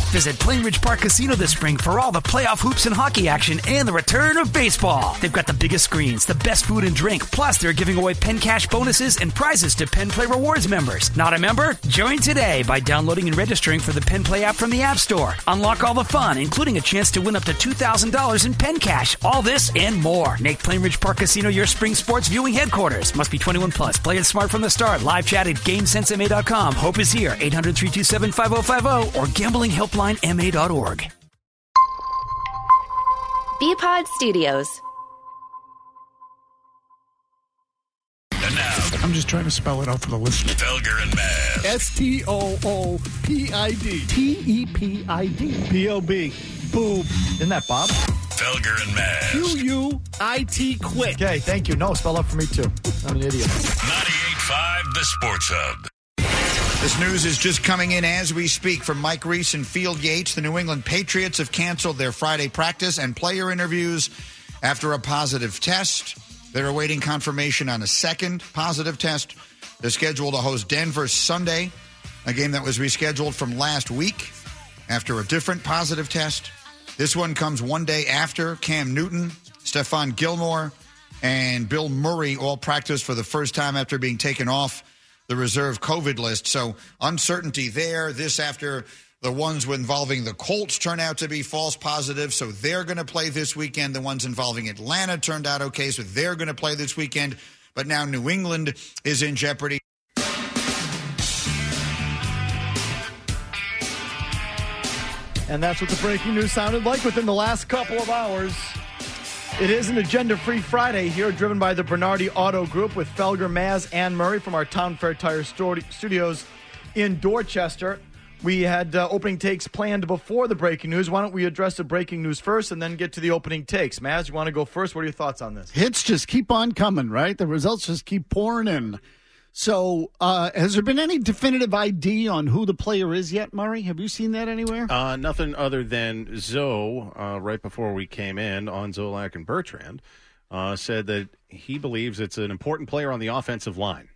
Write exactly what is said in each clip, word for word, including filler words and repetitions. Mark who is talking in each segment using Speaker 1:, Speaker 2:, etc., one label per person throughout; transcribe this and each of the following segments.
Speaker 1: Visit Plainridge Park Casino this spring for all the playoff hoops and hockey action and the return of baseball. They've got the biggest screens, the best food and drink, plus they're giving away Penn Cash bonuses and prizes to Penn Play Rewards members. Not a member? Join today by downloading and registering for the Penn Play app from the App Store. Unlock all the fun, including a chance to win up to two thousand dollars in Penn Cash. All this and more. Make Plainridge Park Casino your spring sports viewing headquarters. Must be twenty-one plus. Play it smart from the start. Live chat at GameSense M A dot com. Hope is here. eight hundred, three two seven, five oh five oh or gambling helpline M A dot org.
Speaker 2: B-Pod Studios.
Speaker 3: And now,
Speaker 4: I'm just trying to spell it out for the listener.
Speaker 3: Felger and Maz.
Speaker 4: S T O O P I D. T E P I D. P O B. Boob. Isn't that Bob?
Speaker 3: Felger and Maz.
Speaker 4: Q U I T quit.
Speaker 5: Okay, thank you. No, spell out for me too. I'm an idiot.
Speaker 3: ninety-eight point five The Sports Hub.
Speaker 6: This news is just coming in as we speak from Mike Reese and Field Yates. The New England Patriots have canceled their Friday practice and player interviews after a positive test. They're awaiting confirmation on a second positive test. They're scheduled to host Denver Sunday, a game that was rescheduled from last week after a different positive test. This one comes one day after Cam Newton, Stephon Gilmore, and Bill Murray all practiced for the first time after being taken off the reserve COVID list. So uncertainty there. This after the ones involving the Colts turn out to be false positives, so they're going to play this weekend. The ones involving Atlanta turned out okay, so they're going to play this weekend. But now New England is in jeopardy.
Speaker 5: And that's what the breaking news sounded like within the last couple of hours. It is an agenda-free Friday here, driven by the Bernardi Auto Group with Felger, Maz, and Murray from our Town Fair Tire Studios in Dorchester. We had uh, opening takes planned before the breaking news. Why don't we address the breaking news first and then get to the opening takes? Maz, you want to go first? What are your thoughts on this?
Speaker 4: Hits just keep on coming, right? The results just keep pouring in. So uh, has there been any definitive I D on who the player is yet, Murray? Have you seen that anywhere?
Speaker 7: Uh, nothing other than Zoe, uh, right before we came in, on Zolak and Bertrand, uh, said that he believes it's an important player on the offensive line.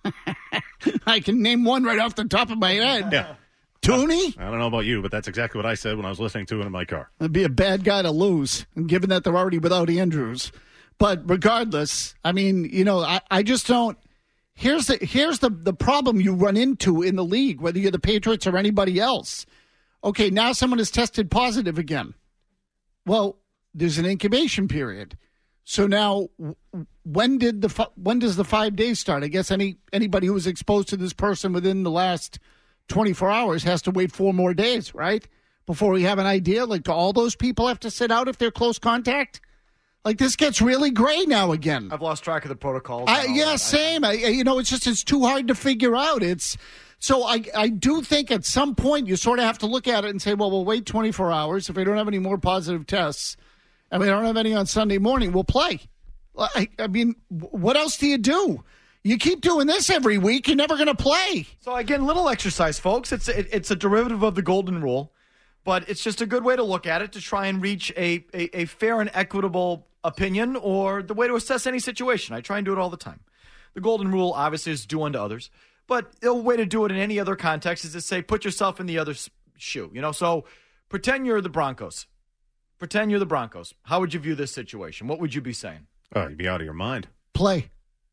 Speaker 4: I can name one right off the top of my head.
Speaker 7: Yeah.
Speaker 4: Tooney?
Speaker 7: I don't know about you, but that's exactly what I said when I was listening to it in my car.
Speaker 4: It'd be a bad guy to lose, given that they're already without Andrews. But regardless, I mean, you know, I, I just don't. Here's the here's the, the problem you run into in the league, whether you're the Patriots or anybody else. Okay, now someone is tested positive again. Well, there's an incubation period. So now, when did the when does the five days start? I guess any anybody who was exposed to this person within the last twenty-four hours has to wait four more days, right? Before we have an idea. Like, do all those people have to sit out if they're close contact? Like, this gets really gray now again.
Speaker 5: I've lost track of the protocols.
Speaker 4: I, yeah, that. same. I, you know, it's just it's too hard to figure out. It's so I I do think at some point you sort of have to look at it and say, well, we'll wait twenty-four hours. If we don't have any more positive tests, and we don't have any on Sunday morning, we'll play. I, I mean, what else do you do? You keep doing this every week, you're never going to play.
Speaker 5: So, again, little exercise, folks. It's it, it's a derivative of the golden rule, but it's just a good way to look at it to try and reach a, a, a fair and equitable opinion or the way to assess any situation. I try and do it all the time. The golden rule, obviously, is do unto others, but the way to do it in any other context is to say put yourself in the other shoe. You know, so pretend you're the Broncos. Pretend you're the Broncos. How would you view this situation? What would you be saying?
Speaker 7: Oh, you'd be out of your mind.
Speaker 4: Play.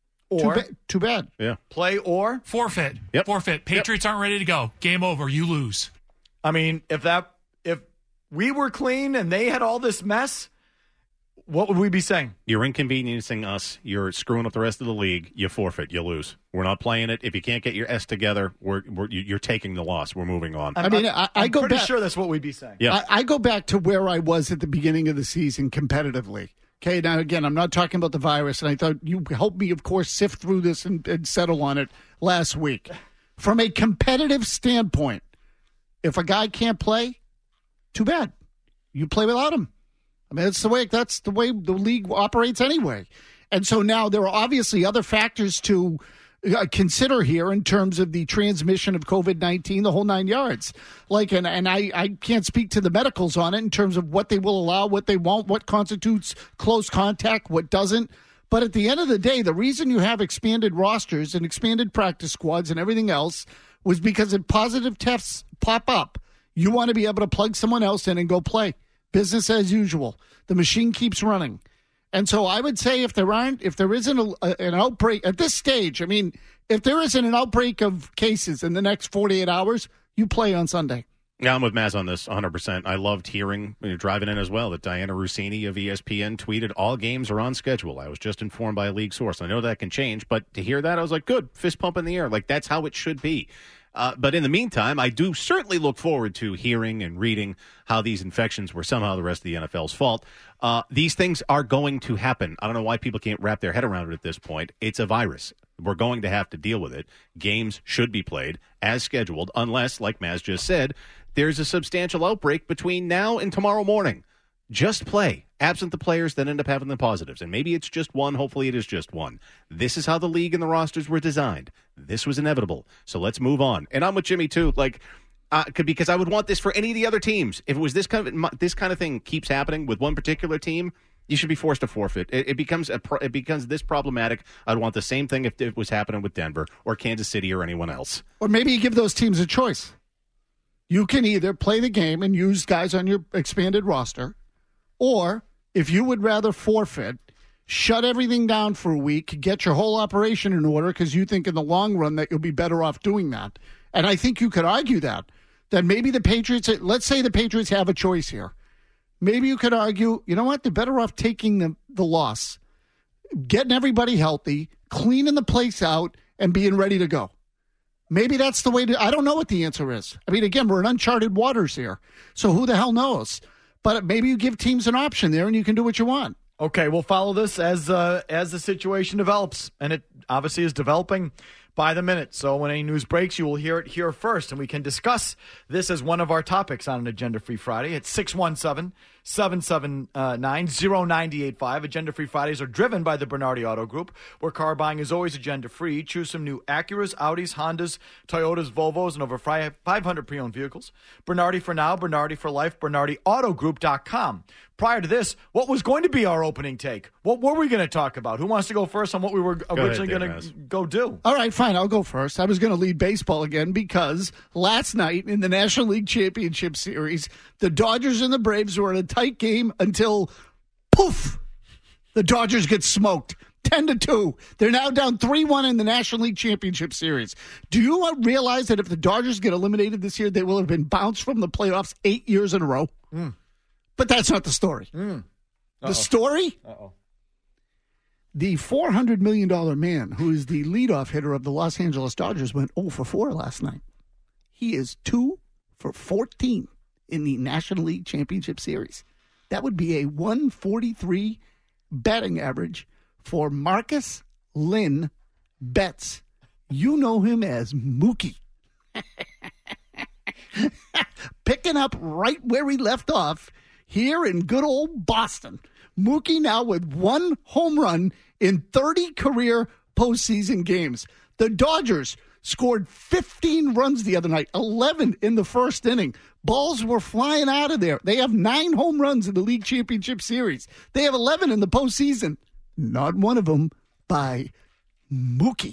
Speaker 5: Or
Speaker 4: too, ba- too bad.
Speaker 7: Yeah.
Speaker 5: Play or
Speaker 8: forfeit.
Speaker 7: Yep.
Speaker 8: Forfeit. Patriots yep. aren't ready to go. Game over. You lose.
Speaker 5: I mean, if that if we were clean and they had all this mess, what would we be saying?
Speaker 7: You're inconveniencing us. You're screwing up the rest of the league. You forfeit. You lose. We're not playing it. If you can't get your S together, we're, we're you're taking the loss. We're moving on.
Speaker 5: I'm,
Speaker 4: I mean,
Speaker 5: I,
Speaker 4: I, I
Speaker 5: I'm
Speaker 4: go
Speaker 5: pretty
Speaker 4: back,
Speaker 5: sure that's what we'd be saying.
Speaker 7: Yeah.
Speaker 4: I, I go back to where I was at the beginning of the season competitively. Okay, now, again, I'm not talking about the virus, and I thought you helped me, of course, sift through this and, and settle on it last week. From a competitive standpoint, if a guy can't play, too bad. You play without him. I mean, that's the way that's the way the league operates anyway. And so now there are obviously other factors to uh, consider here in terms of the transmission of COVID nineteen, the whole nine yards. Like, and, and I, I can't speak to the medicals on it in terms of what they will allow, what they won't, what constitutes close contact, what doesn't. But at the end of the day, the reason you have expanded rosters and expanded practice squads and everything else was because if positive tests pop up, You want to be able to plug someone else in and go play. Business as usual. The machine keeps running. And so I would say if there aren't, if there isn't a, a, an outbreak at this stage, I mean, if there isn't an outbreak of cases in the next forty-eight hours, you play on Sunday.
Speaker 7: Yeah, I'm with Maz on this one hundred percent. I loved hearing, you know, driving in as well, that Diana Rossini of E S P N tweeted, all games are on schedule. I was just informed by a league source. I know that can change, but to hear that, I was like, good, fist pump in the air. Like, that's how it should be. Uh, but in the meantime, I do certainly look forward to hearing and reading how these infections were somehow the rest of the N F L's fault. Uh, these things are going to happen. I don't know why people can't wrap their head around it at this point. It's a virus. We're going to have to deal with it. Games should be played as scheduled, unless, like Maz just said, there's a substantial outbreak between now and tomorrow morning. Just play, absent the players that end up having the positives. And maybe it's just one. Hopefully it is just one. This is how the league and the rosters were designed. This was inevitable. So let's move on. And I'm with Jimmy, too, like, uh, because I would want this for any of the other teams. If it was this kind of this kind of thing keeps happening with one particular team, you should be forced to forfeit. It, it becomes a, it becomes this problematic. I'd want the same thing if it was happening with Denver or Kansas City or anyone else.
Speaker 4: Or maybe you give those teams a choice. You can either play the game and use guys on your expanded roster, or if you would rather forfeit, shut everything down for a week, get your whole operation in order because you think in the long run that you'll be better off doing that. And I think you could argue that, that maybe the Patriots, let's say the Patriots have a choice here. Maybe you could argue, you know what, they're better off taking the, the loss, getting everybody healthy, cleaning the place out, and being ready to go. Maybe that's the way to, I don't know what the answer is. I mean, again, we're in uncharted waters here. So who the hell knows? But maybe you give teams an option there and you can do what you want.
Speaker 5: Okay, we'll follow this as uh, as the situation develops. And it obviously is developing by the minute. So when any news breaks, you will hear it here first. And we can discuss this as one of our topics on an Agenda Free Friday. It's six one seven, seven seven nine, zero nine eight five. Agenda Free Fridays are driven by the Bernardi Auto Group, where car buying is always agenda free. Choose some new Acuras, Audis, Hondas, Toyotas, Volvos, and over five hundred pre-owned vehicles. Bernardi for now, Bernardi for life, Bernardi Auto Group dot com. Prior to this, what was going to be our opening take? What were we going to talk about? Who wants to go first on what we were
Speaker 7: go
Speaker 5: originally
Speaker 7: going
Speaker 5: to go do?
Speaker 4: All right, fine. I'll go first. I was going to lead baseball again because last night in the National League Championship Series, the Dodgers and the Braves were in a tight game until, poof, the Dodgers get smoked. ten to two. They're now down three one in the National League Championship Series. Do you realize that if the Dodgers get eliminated this year, they will have been bounced from the playoffs eight years in a row? Mm. But that's not the story.
Speaker 5: Mm.
Speaker 4: The story?
Speaker 5: Uh-oh.
Speaker 4: The four hundred million dollars man, who is the leadoff hitter of the Los Angeles Dodgers, went oh for four last night. He is two for fourteen in the National League Championship Series. That would be a one forty-three batting average for Marcus Lynn Betts. You know him as Mookie. Picking up right where he left off here in good old Boston. Mookie now with one home run in thirty career postseason games. The Dodgers scored fifteen runs the other night, eleven in the first inning. Balls were flying out of there. They have nine home runs in the League Championship Series. They have eleven in the postseason. Not one of them by Mookie.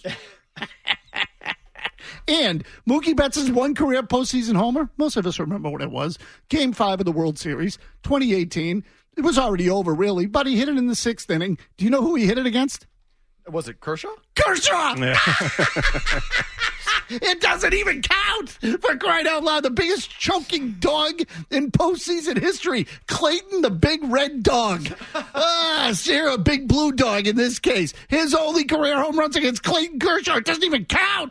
Speaker 4: And Mookie Betts' one career postseason homer, most of us remember what it was, Game five of the World Series, twenty eighteen. It was already over, really, but he hit it in the sixth inning. Do you know who he hit it against?
Speaker 5: Was it Kershaw?
Speaker 4: Kershaw!
Speaker 7: Yeah.
Speaker 4: It doesn't even count, for crying out loud. The biggest choking dog in postseason history, Clayton the Big Red Dog. Ah, Sarah, Big Blue Dog in this case. His only career home runs against Clayton Kershaw. It doesn't even count.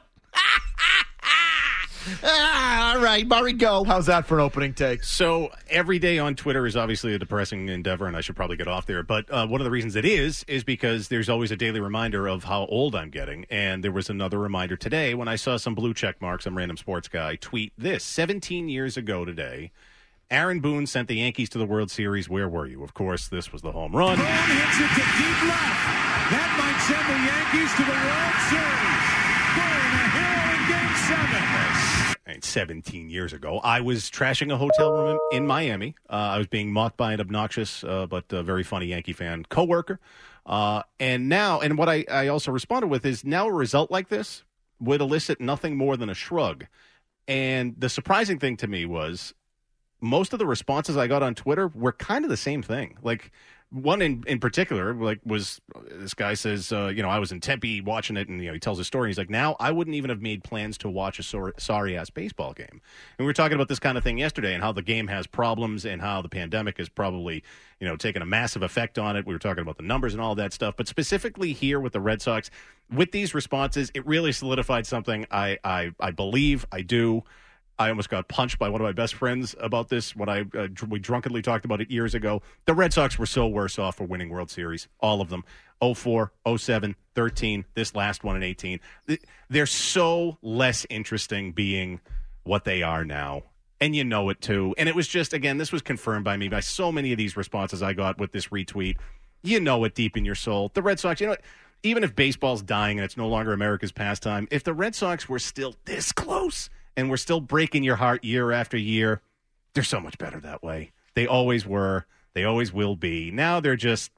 Speaker 4: Ah, all right, Murray, go.
Speaker 5: How's that for an opening take?
Speaker 7: So every day on Twitter is obviously a depressing endeavor, and I should probably get off there. But uh, one of the reasons it is is because there's always a daily reminder of how old I'm getting. And there was another reminder today when I saw some blue check marks, some random sports guy, tweet this. seventeen years ago today, Aaron Boone sent the Yankees to the World Series. Where were you? Of course, this was the home run.
Speaker 9: Boone hits it to deep left. That might send the Yankees to the World Series. Boone, a hero in Game seven.
Speaker 7: seventeen years ago, I was trashing a hotel room in, in Miami. Uh, I was being mocked by an obnoxious uh, but uh, very funny Yankee fan coworker. Uh, and now, and what I, I also responded with is now a result like this would elicit nothing more than a shrug. And the surprising thing to me was most of the responses I got on Twitter were kind of the same thing. Like, one in, in particular, like, was this guy says, uh, you know, I was in Tempe watching it, and, you know, he tells his story. He's like, now I wouldn't even have made plans to watch a sor- sorry-ass baseball game. And we were talking about this kind of thing yesterday and how the game has problems and how the pandemic has probably, you know, taken a massive effect on it. We were talking about the numbers and all that stuff. But specifically here with the Red Sox, with these responses, it really solidified something I, I, I believe, I do. I almost got punched by one of my best friends about this when I uh, dr- we drunkenly talked about it years ago. The Red Sox were so worse off for winning World Series, all of them. oh four, oh seven, thirteen, this last one in eighteen. They're so less interesting being what they are now. And you know it, too. And it was just, again, this was confirmed by me by so many of these responses I got with this retweet. You know it deep in your soul. The Red Sox, you know what? Even if baseball's dying and it's no longer America's pastime, if the Red Sox were still this close and we're still breaking your heart year after year, they're so much better that way. They always were. They always will be. Now they're just,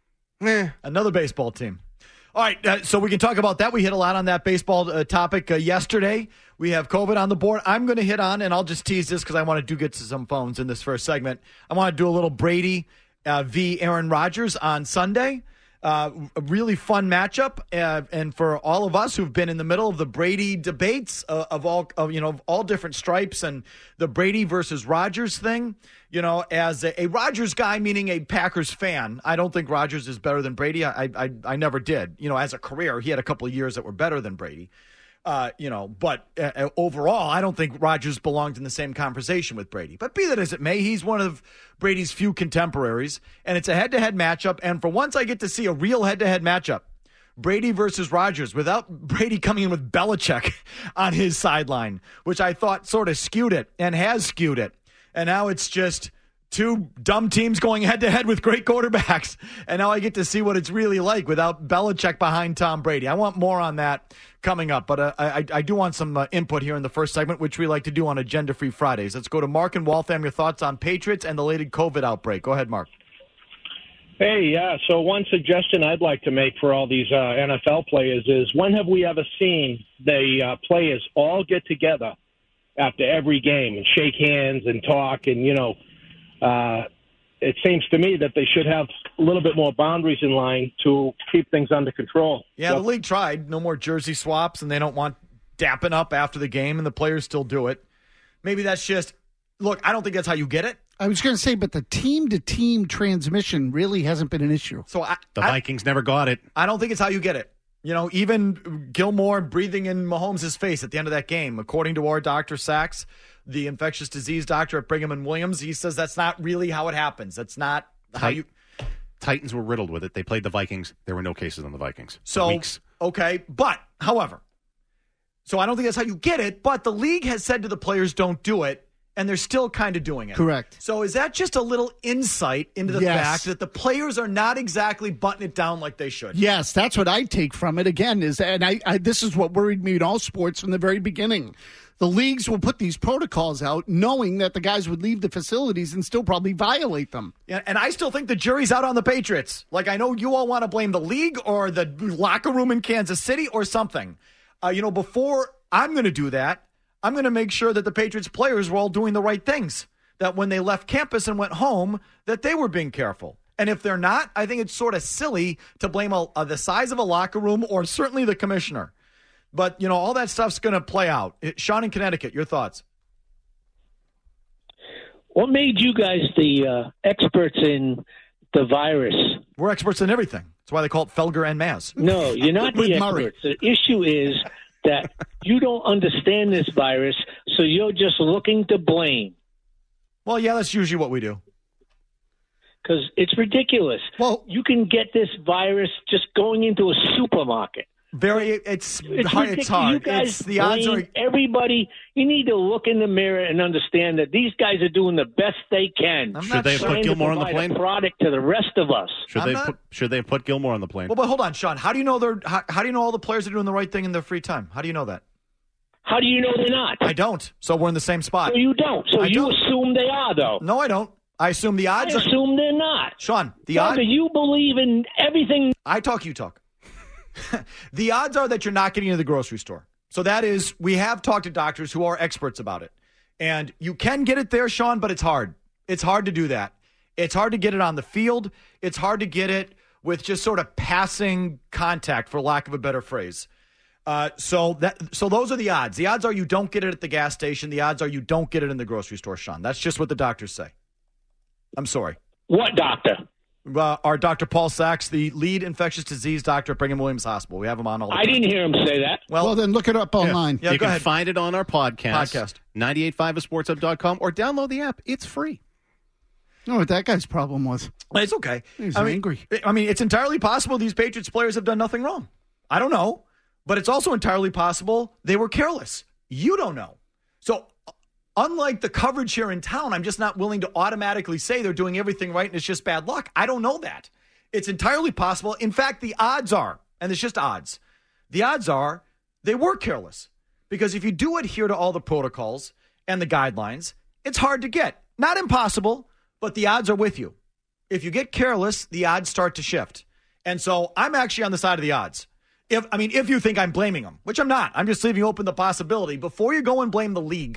Speaker 7: eh.
Speaker 5: Another baseball team. All right, uh, so we can talk about that. We hit a lot on that baseball uh, topic uh, yesterday. We have COVID on the board. I'm going to hit on, and I'll just tease this because I want to do get to some phones in this first segment. I want to do a little Brady uh, v. Aaron Rodgers on Sunday. Uh, a really fun matchup, uh, and for all of us who've been in the middle of the Brady debates uh, of all, of, you know, of all different stripes, and the Brady versus Rodgers thing. You know, as a, a Rodgers guy, meaning a Packers fan, I don't think Rodgers is better than Brady. I, I, I never did. You know, as a career, he had a couple of years that were better than Brady. Uh, you know, but uh, overall, I don't think Rodgers belonged in the same conversation with Brady. But be that as it may, he's one of Brady's few contemporaries, and it's a head-to-head matchup. And for once, I get to see a real head-to-head matchup. Brady versus Rodgers, without Brady coming in with Belichick on his sideline, which I thought sort of skewed it and has skewed it. And now it's just two dumb teams going head-to-head with great quarterbacks. And now I get to see what it's really like without Belichick behind Tom Brady. I want more on that coming up, but uh, I, I do want some uh, input here in the first segment, which we like to do on Agenda Free Fridays. Let's go to Mark in Waltham. Your thoughts on Patriots and the latest COVID outbreak. Go ahead, Mark.
Speaker 10: Hey, yeah, so one suggestion I'd like to make for all these uh, N F L players is, when have we ever seen the uh, players all get together after every game and shake hands and talk? And, you know, uh, it seems to me that they should have a little bit more boundaries in line to keep things under control.
Speaker 5: Yeah, so, the league tried. No more jersey swaps, and they don't want dapping up after the game, and the players still do it. Maybe that's just, look, I don't think that's how you get it.
Speaker 4: I was going to say, but the team-to-team transmission really hasn't been an issue.
Speaker 5: So I,
Speaker 7: The
Speaker 5: I,
Speaker 7: Vikings never got it.
Speaker 5: I don't think it's how you get it. You know, even Gilmore breathing in Mahomes' face at the end of that game, according to our Doctor Sachs, the infectious disease doctor at Brigham and Williams, he says that's not really how it happens. That's not how you...
Speaker 7: Titans were riddled with it. They played the Vikings. There were no cases on the Vikings.
Speaker 5: So,
Speaker 7: weeks.
Speaker 5: Okay, but, however, so I don't think that's how you get it, but the league has said to the players, don't do it, and they're still kind of doing it.
Speaker 4: Correct.
Speaker 5: So is that just a little insight into the
Speaker 4: Yes.
Speaker 5: fact that the players are not exactly buttoning it down like they should?
Speaker 4: Yes, that's what I take from it. Again, is and I, I this is what worried me in all sports from the very beginning. The leagues will put these protocols out knowing that the guys would leave the facilities and still probably violate them.
Speaker 5: Yeah, and I still think the jury's out on the Patriots. Like, I know you all want to blame the league or the locker room in Kansas City or something. Uh, you know, before I'm going to do that, I'm going to make sure that the Patriots players were all doing the right things. That when they left campus and went home, that they were being careful. And if they're not, I think it's sort of silly to blame a, a, the size of a locker room or certainly the commissioner. But, you know, all that stuff's going to play out. It, Sean in Connecticut, your thoughts?
Speaker 11: What made you guys the uh, experts in the virus?
Speaker 5: We're experts in everything. That's why they call it Felger and Maz.
Speaker 11: No, you're not the experts. The issue is that you don't understand this virus, so you're just looking to blame.
Speaker 5: Well, yeah, that's usually what we do.
Speaker 11: Because it's ridiculous. Well, you can get this virus just going into a supermarket.
Speaker 5: Very, it's
Speaker 11: it's,
Speaker 5: hard, it's hard.
Speaker 11: You guys
Speaker 5: it's, the odds are
Speaker 11: everybody. You need to look in the mirror and understand that these guys are doing the best they can.
Speaker 7: Should they have put Gilmore on the plane?
Speaker 11: A product to the rest of us.
Speaker 7: Should
Speaker 5: I'm
Speaker 7: they
Speaker 5: not...
Speaker 7: put, should they have put Gilmore on the plane?
Speaker 5: Well, but hold on, Sean. How do you know they're? How, how do you know all the players are doing the right thing in their free time? How do you know that?
Speaker 11: How do you know they're not?
Speaker 5: I don't. So we're in the same spot.
Speaker 11: So you don't. So
Speaker 5: I
Speaker 11: you
Speaker 5: don't.
Speaker 11: assume they are, though.
Speaker 5: No, I don't. I assume the odds.
Speaker 11: I
Speaker 5: are...
Speaker 11: assume they're not.
Speaker 5: Sean, the
Speaker 11: odds.
Speaker 5: odds.
Speaker 11: You believe in everything.
Speaker 5: I talk. You talk. The odds are that you're not getting into the grocery store. So that is, we have talked to doctors who are experts about it. And you can get it there, Sean, but it's hard. It's hard to do that. It's hard to get it on the field. It's hard to get it with just sort of passing contact, for lack of a better phrase. Uh, so that so those are the odds. The odds are you don't get it at the gas station. The odds are you don't get it in the grocery store, Sean. That's just what the doctors say. I'm sorry.
Speaker 11: What doctor?
Speaker 5: Uh, our Doctor Paul Sachs, the lead infectious disease doctor at Brigham Williams Hospital. We have him on all the time.
Speaker 11: I didn't hear him say that.
Speaker 5: Well,
Speaker 4: Well, then look it up online.
Speaker 5: Yeah,
Speaker 7: you
Speaker 5: go
Speaker 7: can
Speaker 5: ahead.
Speaker 7: find it on our podcast,
Speaker 5: Podcast.
Speaker 7: ninety-eight point five a sports hub dot com, or download the app. It's free.
Speaker 4: know what that guy's problem was.
Speaker 5: It's okay.
Speaker 4: He's
Speaker 5: I mean,
Speaker 4: angry.
Speaker 5: I mean, it's entirely possible these Patriots players have done nothing wrong. I don't know. But it's also entirely possible they were careless. You don't know. So unlike the coverage here in town, I'm just not willing to automatically say they're doing everything right and it's just bad luck. I don't know that. It's entirely possible. In fact, the odds are, and it's just odds, the odds are they were careless. Because if you do adhere to all the protocols and the guidelines, it's hard to get. Not impossible, but the odds are with you. If you get careless, the odds start to shift. And so I'm actually on the side of the odds. If I mean, if you think I'm blaming them, which I'm not, I'm just leaving open the possibility. Before you go and blame the league,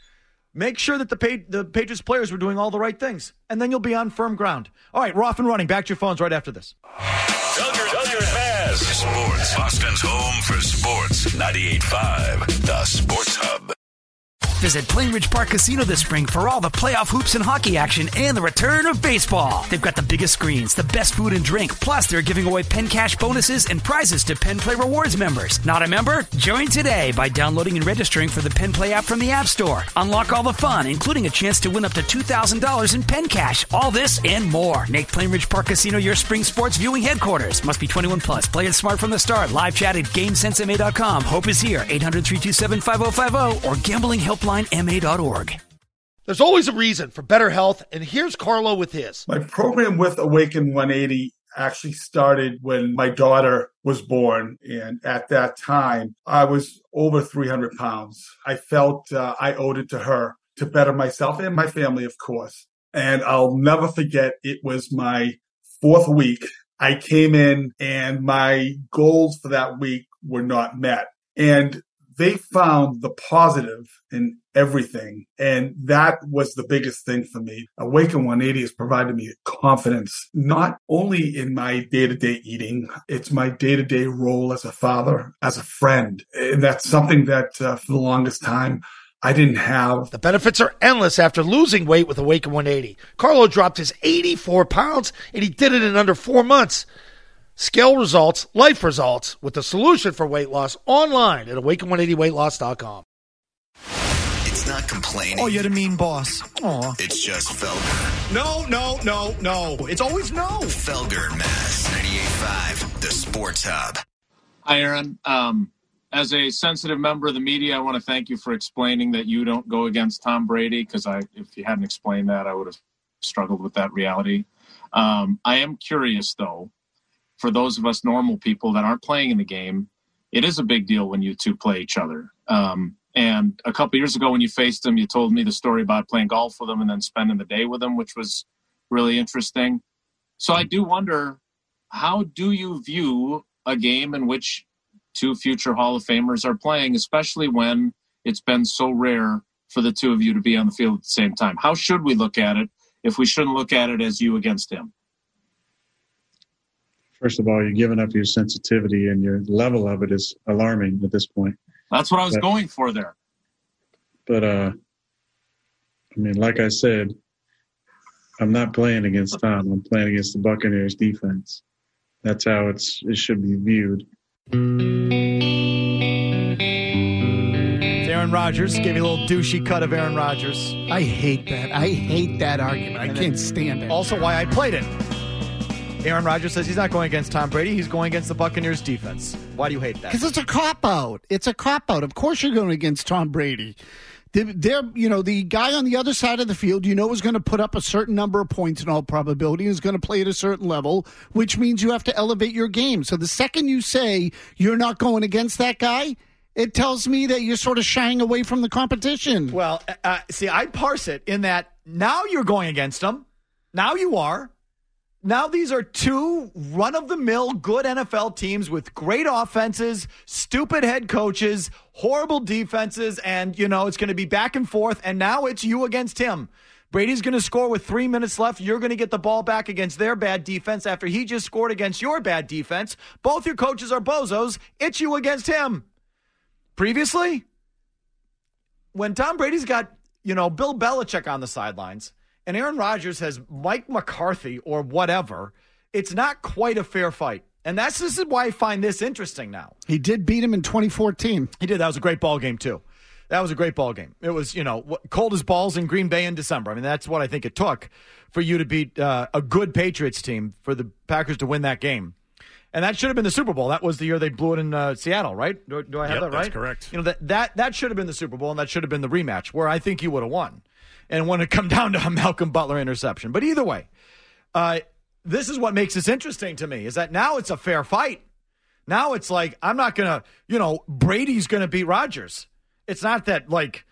Speaker 5: make sure that the pa- the Patriots players were doing all the right things, and then you'll be on firm ground. All right, we're off and running. Back to your phones right after this.
Speaker 3: Felger, Felger and Maz. Sports. Boston's home for sports. ninety-eight point five, the Sports Hub.
Speaker 1: Visit Plainridge Park Casino this spring for all the playoff hoops and hockey action and the return of baseball. They've got the biggest screens, the best food and drink, plus they're giving away Penn Cash bonuses and prizes to Penn Play Rewards members. Not a member? Join today by downloading and registering for the Penn Play app from the App Store. Unlock all the fun, including a chance to win up to two thousand dollars in Penn Cash. All this and more. Make Plainridge Park Casino your spring sports viewing headquarters. Must be twenty-one plus. Play it smart from the start. Live chat at game sense m a dot com. Hope is here. eight hundred, three two seven, five oh five oh or gambling helpline m a dot org.
Speaker 12: There's always a reason for better health, and here's Carlo with his.
Speaker 13: My program with Awaken one eighty actually started when my daughter was born, and at that time, I was over three hundred pounds. I felt uh, I owed it to her to better myself and my family, of course. And I'll never forget, it was my fourth week. I came in, and my goals for that week were not met. And they found the positive in everything. And that was the biggest thing for me. Awaken one eighty has provided me confidence, not only in my day-to-day eating, it's my day-to-day role as a father, as a friend. And that's something that uh, for the longest time, I didn't have.
Speaker 12: The benefits are endless after losing weight with Awaken one eighty. Carlo dropped his eighty-four pounds, and he did it in under four months. Scale results, life results, with the solution for weight loss online at awaken one eighty weight loss dot com.
Speaker 14: It's not complaining.
Speaker 5: Oh, you're the mean boss. Aw.
Speaker 14: It's just Felger.
Speaker 5: No, no, no, no. It's always no.
Speaker 14: Felger and Maz, ninety-eight point five, the Sports Hub.
Speaker 15: Hi, Aaron. Um, as a sensitive member of the media, I want to thank you for explaining that you don't go against Tom Brady, because I, if you hadn't explained that, I would have struggled with that reality. Um, I am curious, though. For those of us normal people that aren't playing in the game, it is a big deal when you two play each other. Um, and a couple years ago when you faced them, you told me the story about playing golf with them and then spending the day with them, which was really interesting. So I do wonder, how do you view a game in which two future Hall of Famers are playing, especially when it's been so rare for the two of you to be on the field at the same time? How should we look at it if we shouldn't look at it as you against him?
Speaker 16: First of all, you're giving up your sensitivity, and your level of it is alarming at this point.
Speaker 15: That's what I was but, going for there.
Speaker 16: But, uh, I mean, like I said, I'm not playing against Tom. I'm playing against the Buccaneers defense. That's how it's it should be viewed.
Speaker 5: It's Aaron Rodgers. Gave you a little douchey cut of Aaron Rodgers.
Speaker 4: I hate that. I hate that argument. I and can't stand it.
Speaker 5: Also why I played it. Aaron Rodgers says he's not going against Tom Brady. He's going against the Buccaneers defense. Why do you hate that?
Speaker 4: Because it's a cop-out. It's a cop-out. Of course you're going against Tom Brady. They're, you know, the guy on the other side of the field, you know, is going to put up a certain number of points in all probability, is going to play at a certain level, which means you have to elevate your game. So the second you say you're not going against that guy, it tells me that you're sort of shying away from the competition.
Speaker 5: Well, uh, see, I parse it in that now you're going against him. Now you are. now these are two run-of-the-mill good N F L teams with great offenses, stupid head coaches, horrible defenses, and, you know, it's going to be back and forth, and now it's you against him. Brady's going to score with three minutes left. You're going to get the ball back against their bad defense after he just scored against your bad defense. Both your coaches are bozos. It's you against him. Previously, when Tom Brady's got, you know, Bill Belichick on the sidelines and Aaron Rodgers has Mike McCarthy or whatever, it's not quite a fair fight. And that's this is why I find this interesting now.
Speaker 4: He did beat him in twenty fourteen.
Speaker 5: He did. That was a great ball game, too. That was a great ball game. It was, you know, cold as balls in Green Bay in December. I mean, that's what I think it took for you to beat uh, a good Patriots team, for the Packers to win that game. And that should have been the Super Bowl. That was the year they blew it in uh, Seattle, right? Do, do I have
Speaker 7: yep,
Speaker 5: that right?
Speaker 7: That's correct.
Speaker 5: You know, that, that that should have been the Super Bowl, and that should have been the rematch, where I think he would have won. And when it come down to a Malcolm Butler interception. But either way, uh, this is what makes this interesting to me, is that now it's a fair fight. Now it's like, I'm not going to, you know, Brady's going to beat Rodgers. It's not that, like,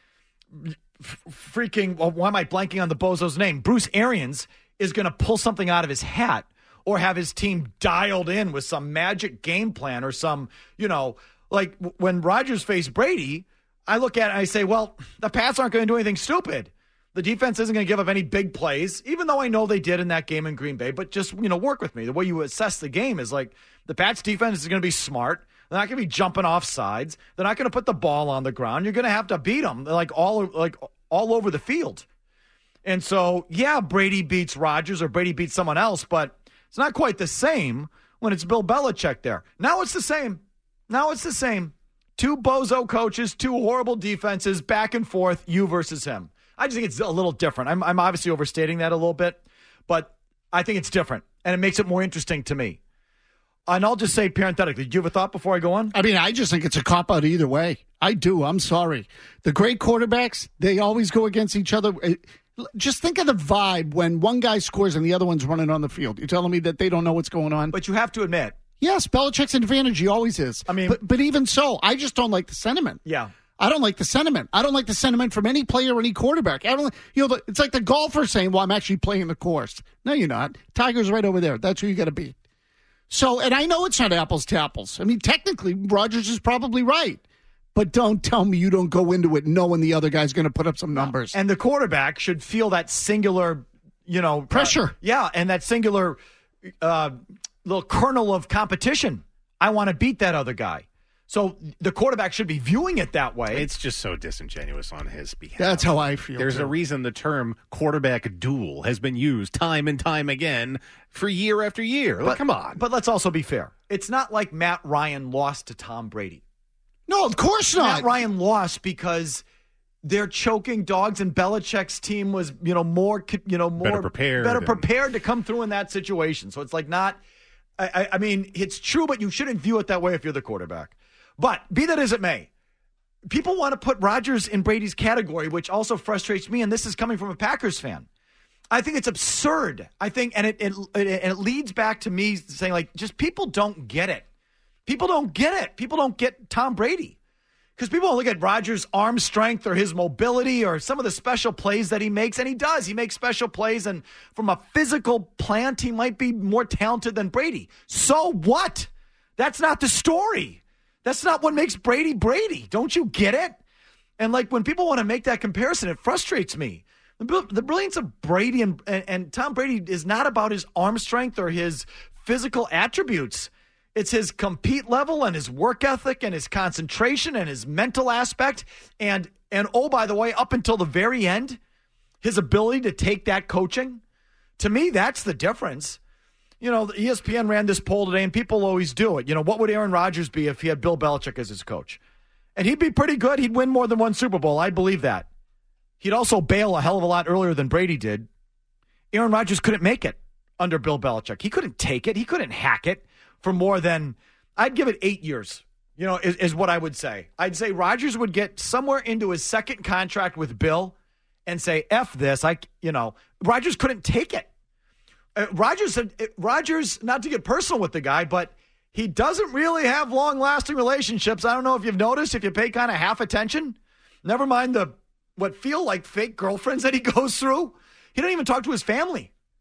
Speaker 5: f- freaking, well, why am I blanking on the bozo's name? Bruce Arians is going to pull something out of his hat or have his team dialed in with some magic game plan or some, you know, like when Rodgers faced Brady, I look at it and I say, well, the Pats aren't going to do anything stupid. The defense isn't going to give up any big plays, even though I know they did in that game in Green Bay. But just, you know, work with me. The way you assess the game is like the Pats defense is going to be smart. They're not going to be jumping off sides. They're not going to put the ball on the ground. You're going to have to beat them like all like all over the field. And so, yeah, Brady beats Rodgers or Brady beats someone else, but it's not quite the same when it's Bill Belichick there. Now it's the same. Now it's the same. Two bozo coaches, two horrible defenses, back and forth, you versus him. I just think it's a little different. I'm, I'm obviously overstating that a little bit, but I think it's different, and it makes it more interesting to me. And I'll just say parenthetically, do you have a thought before I go on?
Speaker 4: I mean, I just think it's a cop-out either way. I do. I'm sorry. The great quarterbacks, they always go against each other. Just think of the vibe when one guy scores and the other one's running on the field. You're telling me that they don't know what's going on?
Speaker 5: But you have to admit.
Speaker 4: Yes, Belichick's an advantage. He always is. I mean, but, but even so, I just don't like the sentiment.
Speaker 5: Yeah.
Speaker 4: I don't like the sentiment. I don't like the sentiment from any player or any quarterback. I don't, you know, it's like the golfer saying, well, I'm actually playing the course. No, you're not. Tiger's right over there. That's who you got to beat. So, and I know it's not apples to apples. I mean, technically, Rodgers is probably right. But don't tell me you don't go into it knowing the other guy's going to put up some numbers.
Speaker 5: And the quarterback should feel that singular, you know.
Speaker 4: Pressure.
Speaker 5: Uh, yeah, and that singular uh, little kernel of competition. I want to beat that other guy. So the quarterback should be viewing it that way.
Speaker 7: It's just so disingenuous on his behalf.
Speaker 4: That's how I feel.
Speaker 7: There's
Speaker 4: too.
Speaker 7: a reason the term quarterback duel has been used time and time again for year after year.
Speaker 5: But,
Speaker 7: like, come on.
Speaker 5: But let's also be fair. It's not like Matt Ryan lost to Tom Brady.
Speaker 4: No, of course not.
Speaker 5: Matt Ryan lost because they're choking dogs, and Belichick's team was, you know, more, you know, more
Speaker 7: better prepared,
Speaker 5: better
Speaker 7: and...
Speaker 5: prepared to come through in that situation. So it's like not. I, I mean, it's true, but you shouldn't view it that way if you're the quarterback. But be that as it may, people want to put Rodgers in Brady's category, which also frustrates me, and this is coming from a Packers fan. I think it's absurd. I think, and it, it, it, and it leads back to me saying, like, just people don't get it. People don't get it. People don't get Tom Brady. Because people don't look at Rodgers' arm strength or his mobility or some of the special plays that he makes, and he does. He makes special plays, and from a physical plant, he might be more talented than Brady. So what? That's not the story. That's not what makes Brady Brady. Don't you get it? And like when people want to make that comparison, it frustrates me. The, the brilliance of Brady and, and, and Tom Brady is not about his arm strength or his physical attributes. It's his compete level and his work ethic and his concentration and his mental aspect. And, and oh, by the way, up until the very end, his ability to take that coaching. To me, that's the difference. You know, E S P N ran this poll today, and people always do it. You know, what would Aaron Rodgers be if he had Bill Belichick as his coach? And he'd be pretty good. He'd win more than one Super Bowl. I believe that. He'd also bail a hell of a lot earlier than Brady did. Aaron Rodgers couldn't make it under Bill Belichick. He couldn't take it. He couldn't hack it for more than, I'd give it eight years, you know, is, is what I would say. I'd say Rodgers would get somewhere into his second contract with Bill and say, F this. I, you know, Rodgers couldn't take it. Uh, Rodgers, uh, Rodgers, not to get personal with the guy, but he doesn't really have long-lasting relationships. I don't know if you've noticed, if you pay kind of half attention. Never mind the what feel like fake girlfriends that he goes through. He doesn't even talk to his family.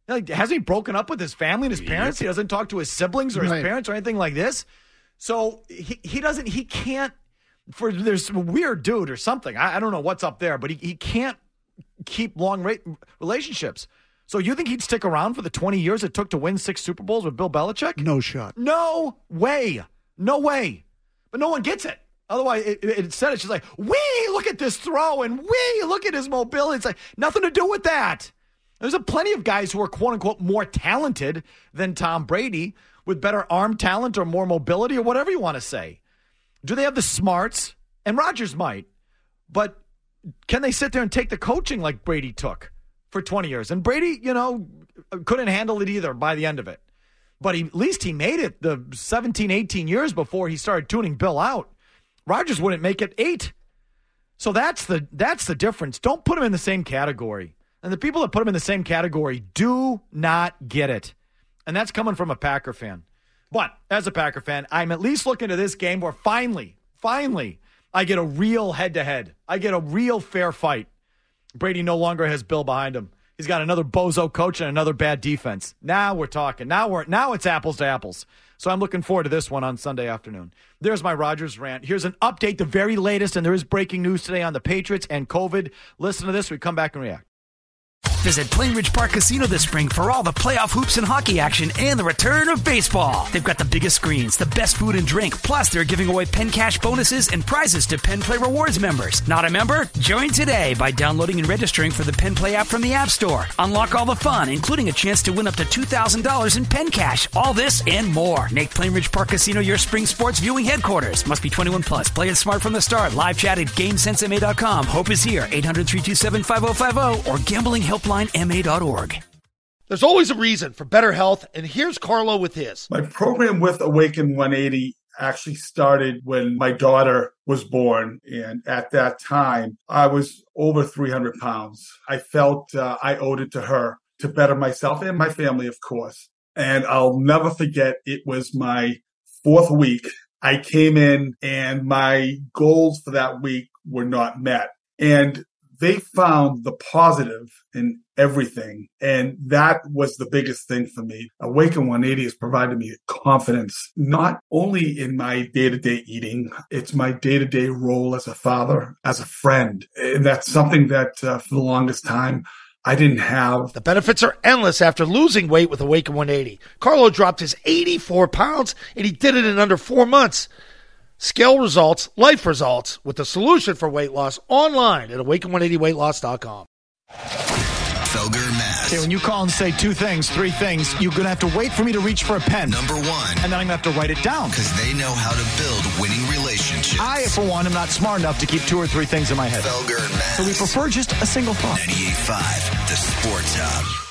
Speaker 5: Like, hasn't he broken up with his family and his parents? He doesn't talk to his siblings or his
Speaker 4: Right.
Speaker 5: parents or anything like this. So he, he doesn't, he can't, for there's a weird dude or something. I, I don't know what's up there, but he, he can't keep long ra- relationships. So you think he'd stick around for the twenty years it took to win six Super Bowls with Bill Belichick?
Speaker 4: No shot.
Speaker 5: No way. No way. But no one gets it. Otherwise, it, it, it said it's just like, wee, look at this throw, and wee, look at his mobility. It's like nothing to do with that. There's a plenty of guys who are, quote-unquote, more talented than Tom Brady with better arm talent or more mobility or whatever you want to say. Do they have the smarts? And Rodgers might. But can they sit there and take the coaching like Brady took for twenty years? And Brady, you know, couldn't handle it either by the end of it. But he, at least he made it the seventeen, eighteen years before he started tuning Bill out. Rodgers wouldn't make it eight. So that's the that's the difference. Don't put him in the same category. And the people that put him in the same category do not get it. And that's coming from a Packer fan. But as a Packer fan, I'm at least looking to this game where finally, finally, I get a real head-to-head. I get a real fair fight. Brady no longer has Bill behind him. He's got another bozo coach and another bad defense. Now we're talking. Now we're now it's apples to apples. So I'm looking forward to this one on Sunday afternoon. There's my Rodgers rant. Here's an update, the very latest, and there is breaking news today on the Patriots and COVID. Listen to this. We come back and react.
Speaker 1: Visit Plainridge Park Casino this spring for all the playoff hoops and hockey action and the return of baseball. They've got the biggest screens, the best food and drink, plus they're giving away Penn Cash bonuses and prizes to Penn Play Rewards members. Not a member? Join today by downloading and registering for the Penn Play app from the App Store. Unlock all the fun, including a chance to win up to two thousand dollars in Penn Cash. All this and more. Make Plainridge Park Casino your spring sports viewing headquarters. Must be twenty-one plus. Play it smart from the start. Live chat at GameSense M A dot com. Hope is here. eight hundred, three two seven, five oh five oh or gambling helpline M A dot org.
Speaker 12: There's always a reason for better health, and here's Carlo with his.
Speaker 13: My program with Awaken one eighty actually started when my daughter was born. And at that time, I was over three hundred pounds. I felt uh, I owed it to her to better myself and my family, of course. And I'll never forget, it was my fourth week. I came in and my goals for that week were not met. And they found the positive in everything. And that was the biggest thing for me. Awaken one eighty has provided me confidence, not only in my day-to-day eating, it's my day-to-day role as a father, as a friend. And that's something that uh, for the longest time, I didn't have.
Speaker 12: The benefits are endless after losing weight with Awaken one eighty. Carlo dropped his eighty-four pounds, and he did it in under four months. Scale results, life results, with the solution for weight loss online at awaken one eighty weight loss dot com.
Speaker 14: Felger Mass.
Speaker 5: Okay, when you call and say two things, three things, you're going to have to wait for me to reach for a pen.
Speaker 14: Number one.
Speaker 5: And then I'm going to have to write it down.
Speaker 14: Because they know how to build winning relationships.
Speaker 5: I, for one, am not smart enough to keep two or three things in my head.
Speaker 14: Felger and Mass.
Speaker 5: So we prefer just a single thought.
Speaker 14: ninety-eight point five, the Sports Hub.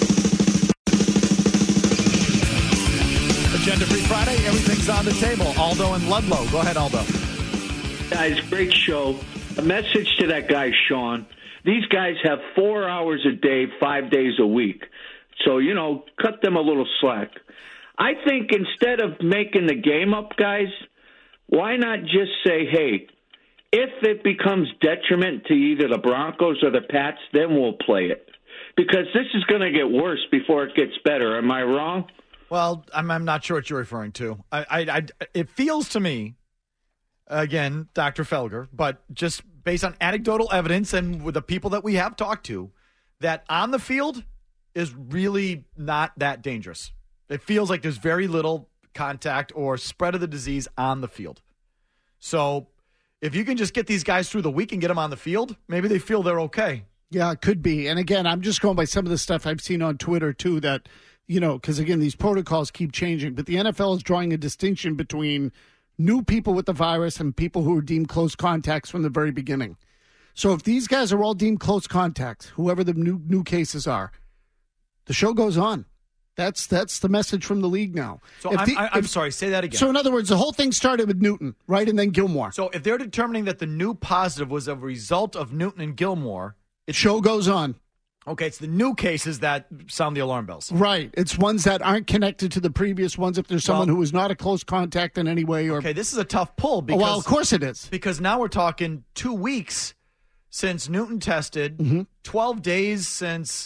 Speaker 5: Agenda-free Friday, everything's on the table. Aldo and Ludlow. Go ahead, Aldo.
Speaker 17: Guys, great show. A message to that guy, Sean. These guys have four hours a day, five days a week. So, you know, cut them a little slack. I think instead of making the game up, guys, why not just say, hey, if it becomes detriment to either the Broncos or the Pats, then we'll play it. Because this is going to get worse before it gets better. Am I wrong?
Speaker 5: Well, I'm, I'm not sure what you're referring to. I, I, I, it feels to me, again, Doctor Felger, but just based on anecdotal evidence and with the people that we have talked to, that on the field is really not that dangerous. It feels like there's very little contact or spread of the disease on the field. So if you can just get these guys through the week and get them on the field, maybe they feel they're okay.
Speaker 4: Yeah, it could be. And again, I'm just going by some of the stuff I've seen on Twitter, too, that, you know, because, again, these protocols keep changing. But the N F L is drawing a distinction between new people with the virus and people who are deemed close contacts from the very beginning. So if these guys are all deemed close contacts, whoever the new new cases are, the show goes on. That's that's the message from the league now.
Speaker 5: So
Speaker 4: If
Speaker 5: I'm,
Speaker 4: the,
Speaker 5: I, I'm
Speaker 4: if,
Speaker 5: sorry, say that again.
Speaker 4: So in other words, the whole thing started with Newton, right, and then Gilmore.
Speaker 5: So if they're determining that the new positive was a result of Newton and Gilmore,
Speaker 4: the show goes on.
Speaker 5: Okay, it's the new cases that sound the alarm bells.
Speaker 4: Right. It's ones that aren't connected to the previous ones if there's someone
Speaker 5: Well,
Speaker 4: who is not a close contact in any way. Or
Speaker 5: Okay, this is a tough pull. Because,
Speaker 4: well, of course it is.
Speaker 5: Because now we're talking two weeks since Newton tested,
Speaker 4: mm-hmm.
Speaker 5: twelve days since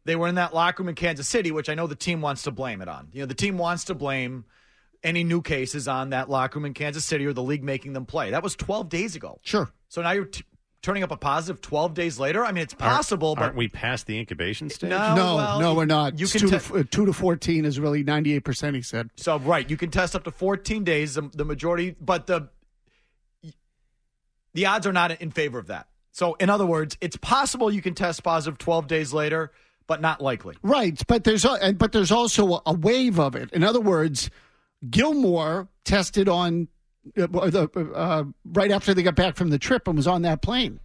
Speaker 5: They were in that locker room in Kansas City, which I know the team wants to blame it on. You know, the team wants to blame any new cases on that locker room in Kansas City or the league making them play. That was twelve days ago.
Speaker 4: Sure.
Speaker 5: So now you're t- turning up a positive twelve days later? I mean, it's possible,
Speaker 7: aren't,
Speaker 5: but...
Speaker 7: Aren't we past the incubation stage?
Speaker 5: No,
Speaker 4: no,
Speaker 5: well,
Speaker 4: no, we're not.
Speaker 5: You
Speaker 4: It's
Speaker 5: can
Speaker 4: two,
Speaker 5: te-
Speaker 4: to, uh, two to fourteen is really ninety-eight percent, he said.
Speaker 5: So, right, you can test up to fourteen days, the, the majority, but the the odds are not in favor of that. So, in other words, it's possible you can test positive twelve days later, but not likely.
Speaker 4: Right, but there's a, but there's also a wave of it. In other words, Gilmore tested on uh, the, uh, right after they got back from the trip and was on that plane.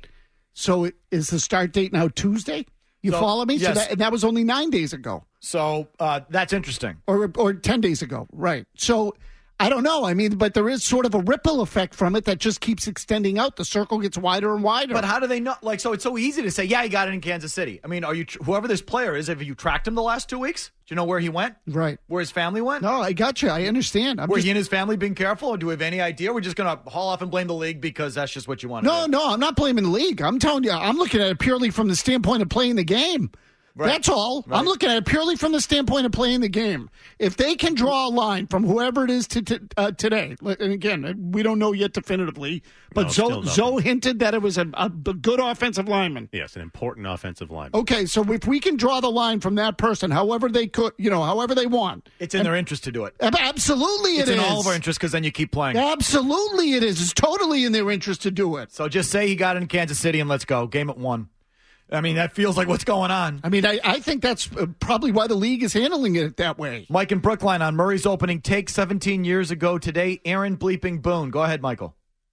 Speaker 4: So is the start date now Tuesday? You
Speaker 5: So,
Speaker 4: follow me?
Speaker 5: yes.
Speaker 4: So that, and that was only nine days ago.
Speaker 5: So uh, that's interesting.
Speaker 4: Or or ten days ago, right. So I don't know. I mean, but there is sort of a ripple effect from it that just keeps extending out. The circle gets wider and wider.
Speaker 5: But how do they know? Like, so it's so easy to say, yeah, he got it in Kansas City. I mean, are you whoever this player is? Have you tracked him the last two weeks? Do you know where he went?
Speaker 4: Right.
Speaker 5: Where his family went?
Speaker 4: No, I got you. I understand. I'm
Speaker 5: Were
Speaker 4: just,
Speaker 5: he and his family being careful, or do we have any idea? We're just going to haul off and blame the league because that's just what you want to
Speaker 4: No,
Speaker 5: do.
Speaker 4: no, I'm not blaming the league. I'm telling you, I'm looking at it purely from the standpoint of playing the game.
Speaker 5: Right.
Speaker 4: That's all.
Speaker 5: Right.
Speaker 4: I'm looking at it purely from the standpoint of playing the game. If they can draw a line from whoever it is to, to uh, today, and again, we don't know yet definitively, but
Speaker 7: No,
Speaker 4: Zoe,
Speaker 7: still nothing.
Speaker 4: Zoe hinted that it was a, a good offensive lineman.
Speaker 7: Yes, an important offensive lineman.
Speaker 4: Okay, so if we can draw the line from that person, however they could, you know, however they want,
Speaker 5: It's in
Speaker 4: and-
Speaker 5: their interest to do it.
Speaker 4: Ab- Absolutely, it
Speaker 5: It's
Speaker 4: is.
Speaker 5: in all of our interest because then you keep playing.
Speaker 4: Absolutely, it is. It's totally in their interest to do it.
Speaker 5: So just say he got it in Kansas City and let's go. Game at one. I mean, that feels like what's going on.
Speaker 4: I mean, I, I think that's uh, probably why the league is handling it that way.
Speaker 5: Mike and Brookline on Murray's opening take seventeen years ago today. Aaron bleeping Boone. Go ahead, Michael.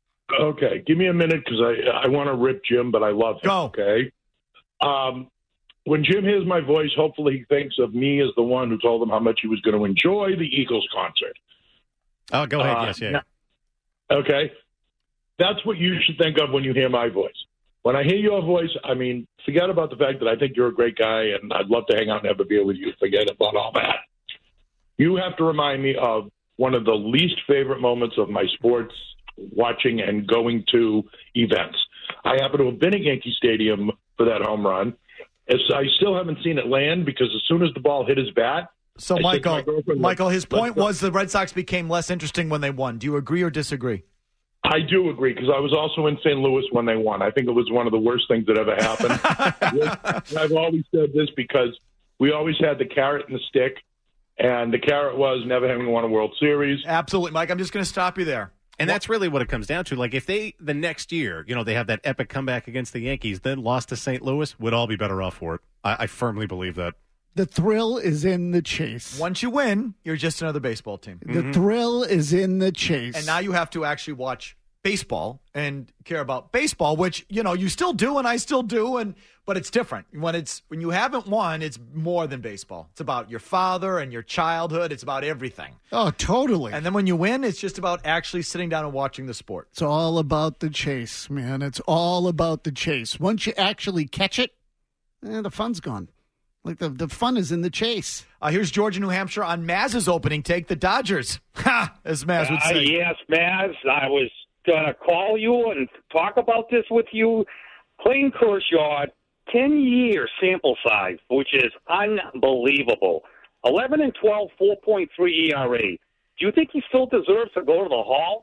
Speaker 18: Okay, give me a minute because I I want to rip Jim, but I love him.
Speaker 5: Go.
Speaker 18: Okay. Um, when Jim hears my voice, hopefully he thinks of me as the one who told him how much he was going to enjoy the Eagles concert.
Speaker 7: Oh, go ahead.
Speaker 18: Uh,
Speaker 7: yes, yeah.
Speaker 18: Okay, that's what you should think of when you hear my voice. When I hear your voice, I mean, forget about the fact that I think you're a great guy and I'd love to hang out and have a beer with you. Forget about all that. You have to remind me of one of the least favorite moments of my sports watching and going to events. I happen to have been at Yankee Stadium for that home run. As I still haven't seen it land because as soon as the ball hit his bat.
Speaker 5: So,
Speaker 18: I said to my
Speaker 5: Michael,
Speaker 18: girlfriend,
Speaker 5: Michael, his
Speaker 18: "Let's
Speaker 5: point
Speaker 18: go."
Speaker 5: was the Red Sox became less interesting when they won. Do you agree or disagree?
Speaker 18: I do agree because I was also in Saint Louis when they won. I think it was one of the worst things that ever happened. I've always said this because we always had the carrot and the stick, and the carrot was never having won a World Series.
Speaker 5: Absolutely, Mike. I'm just going to stop you there.
Speaker 7: And that's really what it comes down to. Like, if they, the next year, you know, they have that epic comeback against the Yankees, then lost to Saint Louis, would all be better off for it. I, I firmly believe that.
Speaker 4: The thrill is in the chase.
Speaker 5: Once you win, you're just another baseball team.
Speaker 4: The thrill is in the chase.
Speaker 5: And now you have to actually watch baseball and care about baseball, which, you know, you still do and I still do, and but it's different. When it's when you haven't won, it's more than baseball. It's about your father and your childhood. It's about everything.
Speaker 4: Oh, totally.
Speaker 5: And then when you win, it's just about actually sitting down and watching the sport.
Speaker 4: It's all about the chase, man. It's all about the chase. Once you actually catch it, eh, the fun's gone. Like the, the fun is in the chase.
Speaker 5: Uh, here's Georgia, New Hampshire on Maz's opening take, the Dodgers. Ha! As Maz would
Speaker 19: Uh,
Speaker 5: say.
Speaker 19: yes, Maz. I was going to call you and talk about this with you. Clayton Kershaw, ten-year sample size, which is unbelievable. eleven and twelve, four point three E R A. Do you think he still deserves to go to the Hall?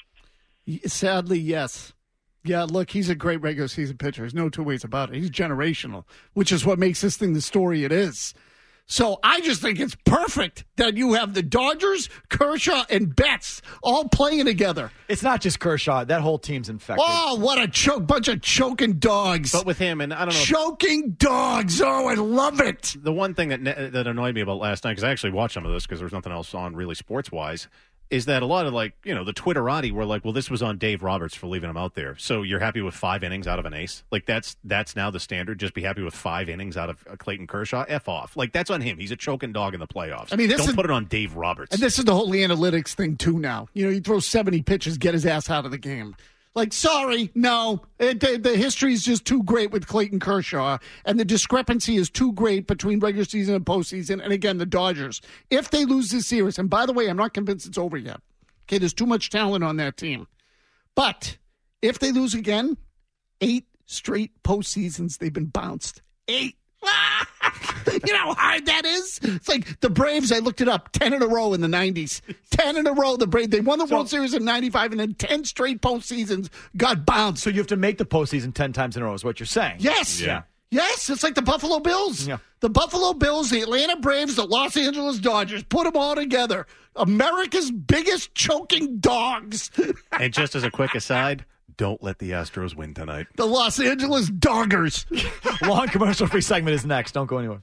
Speaker 4: Sadly, yes. Yeah, look, he's a great regular season pitcher. There's no two ways about it. He's generational, which is what makes this thing the story it is. So I just think it's perfect that you have the Dodgers, Kershaw, and Betts all playing together.
Speaker 5: It's not just Kershaw. That whole team's infected.
Speaker 4: Oh, what a choke, bunch of choking dogs.
Speaker 7: But with him, and I don't know.
Speaker 4: Choking dogs. Oh, I love it.
Speaker 7: The one thing that that annoyed me about last night, because I actually watched some of this because there was nothing else on really sports-wise, is that a lot of, like, you know, the Twitterati were like, well, this was on Dave Roberts for leaving him out there. So you're happy with five innings out of an ace? Like, that's that's now the standard. Just be happy with five innings out of uh, Clayton Kershaw? F off. Like, that's on him. He's a choking dog in the playoffs.
Speaker 4: I mean, this
Speaker 7: Don't
Speaker 4: is,
Speaker 7: put it on Dave Roberts.
Speaker 4: And this is the whole analytics thing, too, now. You know, you throw seventy pitches, get his ass out of the game. Like, sorry, no. It, the, the history is just too great with Clayton Kershaw, and the discrepancy is too great between regular season and postseason, and, again, the Dodgers. If they lose this series, and by the way, I'm not convinced it's over yet. Okay, there's too much talent on that team. But if they lose again, eight straight postseasons they've been bounced. Eight. You know how hard that is? It's like the Braves, I looked it up, ten in a row in the nineties. ten in a row, the Braves. They won the so, World Series in ninety-five, and then ten straight postseasons got bounced.
Speaker 5: So you have to make the postseason ten times in a row is what you're saying.
Speaker 4: Yes.
Speaker 5: Yeah.
Speaker 4: Yes, it's like the Buffalo Bills.
Speaker 5: Yeah.
Speaker 4: The Buffalo Bills, the Atlanta Braves, the Los Angeles Dodgers. Put them all together. America's biggest choking dogs.
Speaker 7: And just as a quick aside, don't let the Astros win tonight.
Speaker 4: The Los Angeles Doggers.
Speaker 5: Long commercial-free segment is next. Don't go anywhere.